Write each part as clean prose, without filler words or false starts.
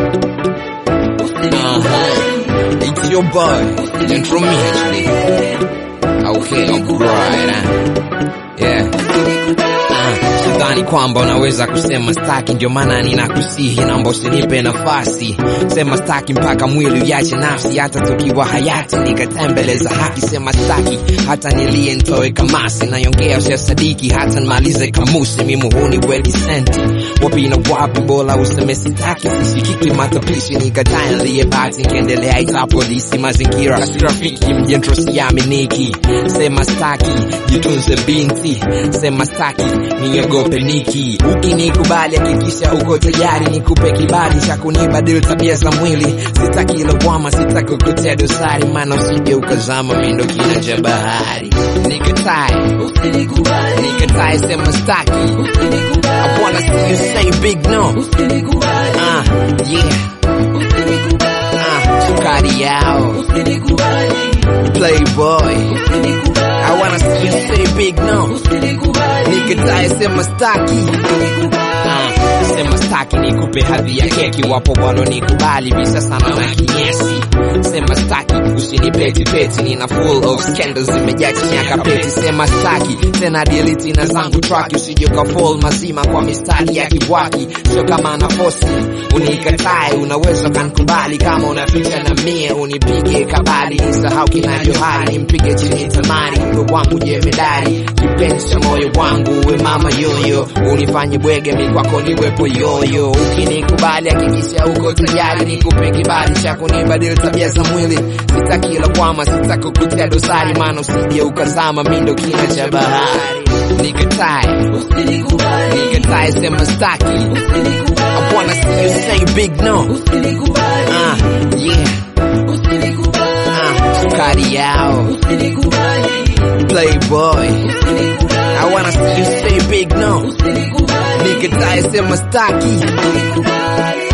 It's your boy, Central Mitch. Okay, alright, yeah. Sidhani kwamba unaweza kusema staki, ndio maana ninakusihi naomba usinipe nafasi. Sema staki mpaka mwili uache nafsi, hata tukiwa hayati nikatembeleza haki. Sema staki hata nilie nitoe kamasi, nayongea usisadiki hata nimalize kamusi. Mimi huni weki senti wapi na wapi, bora useme sitaki. Usikiki matapishi nikatae nilie bati, nikiendelea ita polisi mazingira rafiki mjentro siaminiki. Sema staki jitunze binti, sema staki niogope niki. Ukinikubali hakikisha uko tayari nikupe kibali cha kunibadili tabia za mwili. Sitaki lawama, sitaki kukutia dosari, maana usije ukazama mindo kina cha bahari. Nikatae, usinikubali. Nikatae sema staki, usinikubali. I wanna see you say big no, usinikubali. Yeah, usinikubali. Sukari yao, usinikubali. Playboy, usinikubali. I wanna see you say big no, usinikubali. Nikatae sema staki, sema staki nikupe hadhi ya keki. Wapo walo nikubali visa sana na kinyesi. Sema staki usinipeti peti, nina full of scandals zimejaa kinyaka peti. Sema staki tena delete na zangu track, usije ukafall mazima kwa mistari ya kibwaki. Sio kama na posti unikatae, unaweza kanikubali kama unaficha na mie unipige kabali. Nisahau kinavyo hali nimpige chini tamari, uwe wangu jemedari kipenzi cha moyo wangu. Uwe mama yoyo unifanye bwege mi kwako niwepo yoyo. Ukinikubali hakikisha uko tayari nikupe kibali cha kunibadili tabia za mwili. Sitaki lawama, sitaki kukutia dosari, maana usije ukazama mindo kina cha bahari. Nikatae, usinikubali. Nikatae sema staki, usinikubali. I wanna see you say big no, usinikubali. Yeah, usinikubali. Sukari yao, usinikubali. Playboy, usinikubali. I wanna see you say big no, usinikubali. Nikatae sema staki, usinikubali.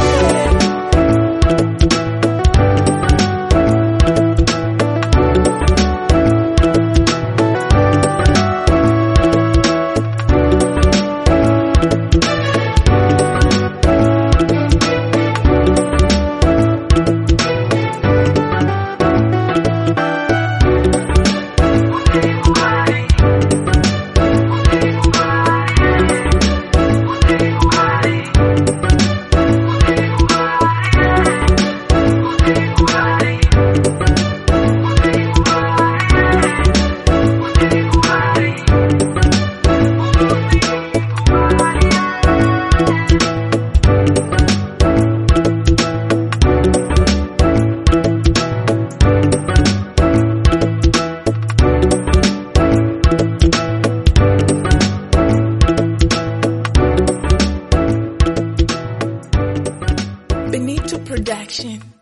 Benito Production.